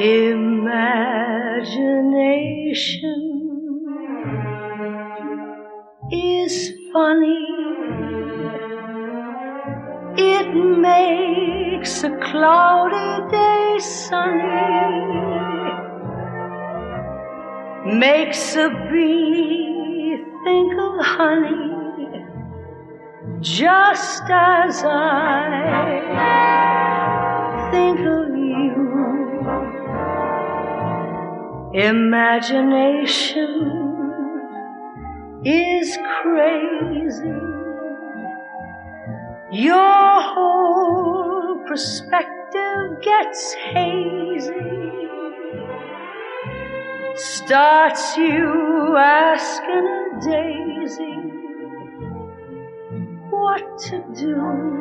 Imagination is funny. It makes a cloudy day sunny, makes a bee think of honey, just as I think of you. Imagination is crazy. Your whole perspective gets hazy. Starts you asking a daisy what to do,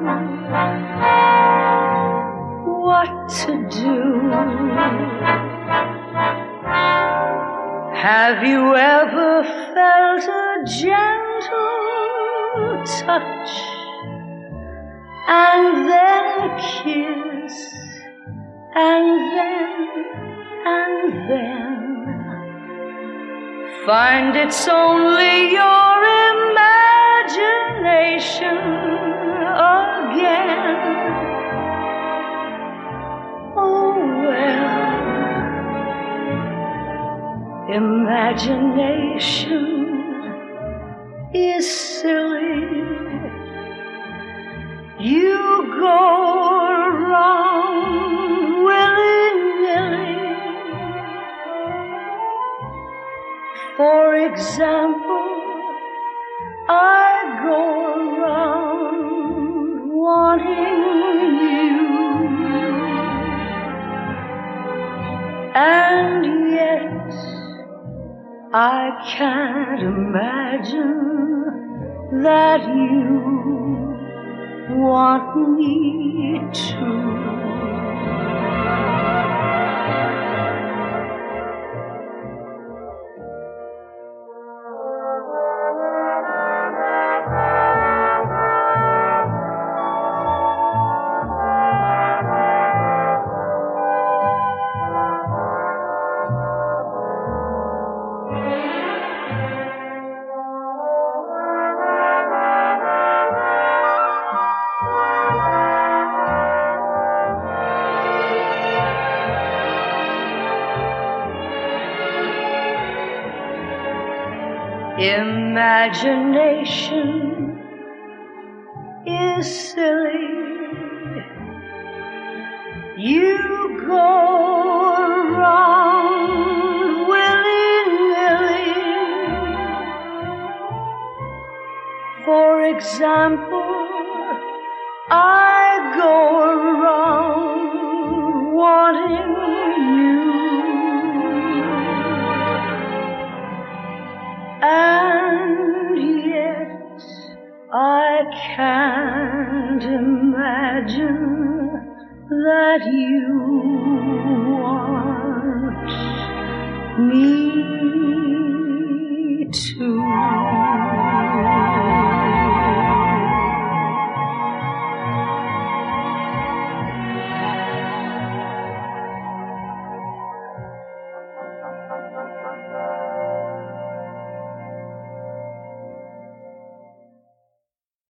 what to do. Have you ever felt a gentle touch, and then a kiss, and then find it's only your imagination again? Oh well, imagination is silly. You go around willy-nilly. For example, I go around wanting you, and yet I can't imagine that you want me to. Imagination is silly. You go around willy-nilly. For example, I go around wanting you, and yet I can't imagine that you want me to.